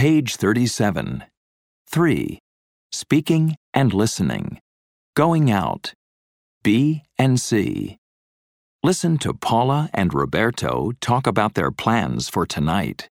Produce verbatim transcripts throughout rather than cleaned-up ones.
Page thirty-seven. three. Speaking and listening. Going out. B and C. Listen to Paula and Roberto talk about their plans for tonight.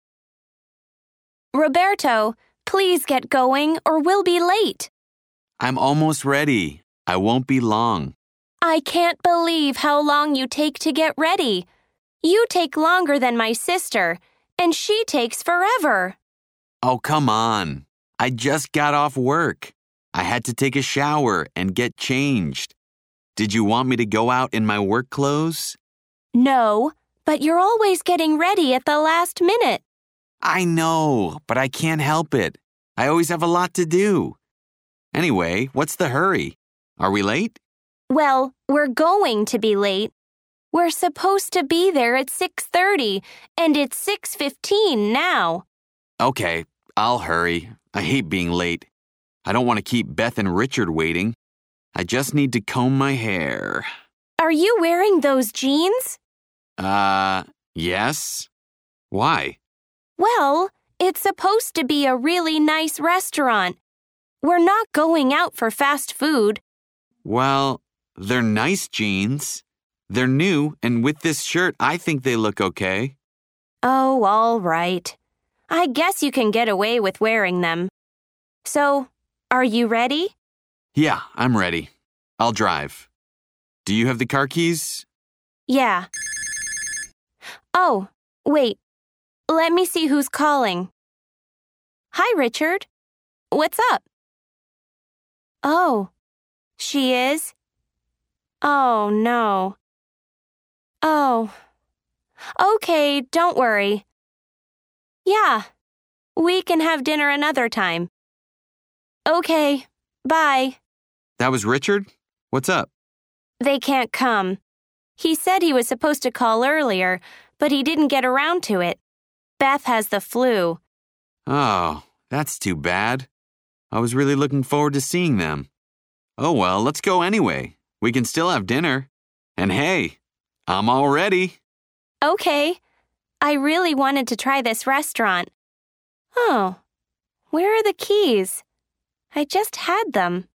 Roberto, please get going or we'll be late. I'm almost ready. I won't be long. I can't believe how long you take to get ready. You take longer than my sister, and she takes forever. Oh, come on. I just got off work. I had to take a shower and get changed. Did you want me to go out in my work clothes? No, but you're always getting ready at the last minute. I know, but I can't help it. I always have a lot to do. Anyway, what's the hurry? Are we late? Well, we're going to be late. We're supposed to be there at six thirty, and it's six fifteen now. Okay, I'll hurry. I hate being late. I don't want to keep Beth and Richard waiting. I just need to comb my hair. Are you wearing those jeans? Uh, yes. Why? Well, it's supposed to be a really nice restaurant. We're not going out for fast food. Well, they're nice jeans. They're new, and with this shirt, I think they look okay. Oh, all right. I guess you can get away with wearing them. So, are you ready? Yeah, I'm ready. I'll drive. Do you have the car keys? Yeah. Oh, wait. Let me see who's calling. Hi, Richard. What's up? Oh, she is? Oh, no. Oh. Okay, don't worry. Yeah, we can have dinner another time. Okay, bye. That was Richard? What's up? They can't come. He said he was supposed to call earlier, but he didn't get around to it. Beth has the flu. Oh, that's too bad. I was really looking forward to seeing them. Oh well, let's go anyway. We can still have dinner. And hey, I'm all ready. Okay. I really wanted to try this restaurant. Oh, where are the keys? I just had them.